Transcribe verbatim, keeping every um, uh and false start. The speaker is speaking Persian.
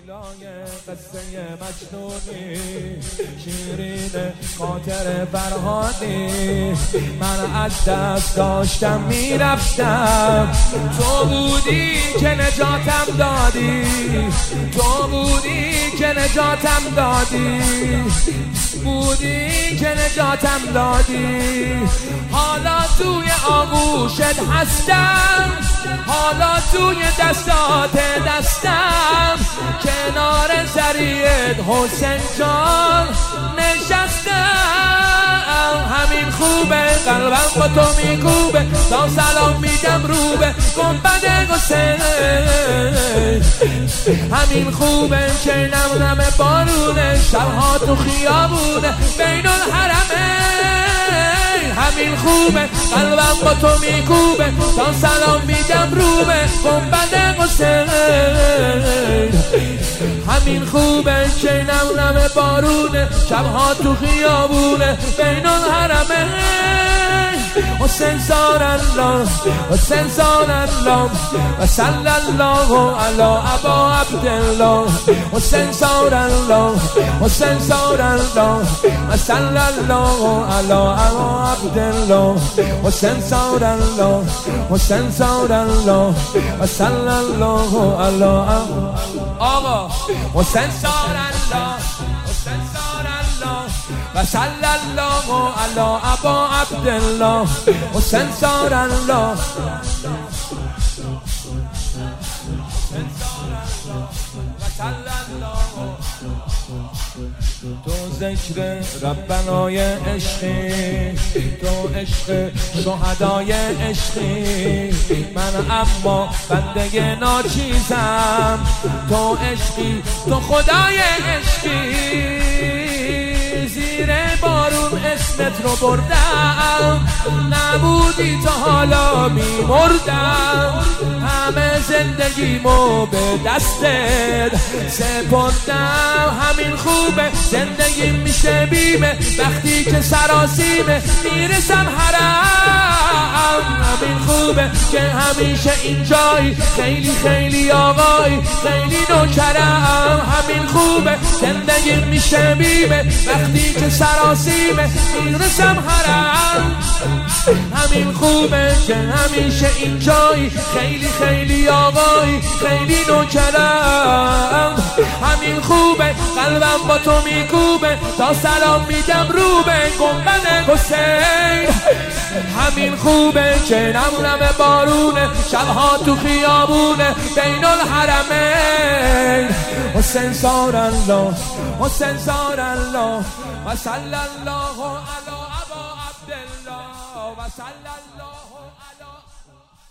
قصه مجنونی شیرین خاطر فرهادی من از دست داشتم میرفتم تو بودی که نجاتم دادی تو بودی که نجاتم دادی بودی که نجاتم دادی حالا توی آغوشت هستم حالا توی دستات دستم کنار سریعت حسین جان نشستم همین خوبه قلبم با تو میکوبه تا سلام میدم رو به گنبد حسین همین خوبه که نم نم بارونه شبها تو خیابونه بین الحرمه همین خوبه قلبم با تو میکوبه تا سلام میدم رو به گنبد حسین همین خوبه که نم نم بارونه شبها تو خیابونه بین الحرمه حسین سار الله حسین سار الله و صلی الله علی ابا عبدالله حسین سار الله حسین سار الله و صلی الله علی ابا عبدالله حسین سار الله حسین سار الله و صلی الله علی آقا حسین سار الله حسین سار الله و صلی الله علی ابا عبدالله حسین سار الله تو ذکر ربنای عشقی تو عشق شهدای عشقی من اما بنده ناچیزم تو عشقی تو خدای عشقی زیر بارون اسمت رو بردم نبودی تا حالا میمردم همه زندگیمو به دستت سپردم همین خوبه زندگی میشه بیمه وقتی که سراسیمه میرسم حرم همین خوبه که همیشه اینجایی خیلی خیلی آقایی خیلی نوکرم همین خوبه زندگی میشه بیمه وقتی که سراسیمه میرسم حرم همین خوبه که همیشه اینجایی خیلی خیلی آقایی خیلی نوکرم همین خوبه قلبم با تو میکوبه تا سلام میدم رو به گنبد حسین همین خوبه که نم نم بارونه شبها تو خیابونه بین الحرمین حسین سار الله حسین سار الله و صلی الله علی ابا عبدالله و صلی الله علی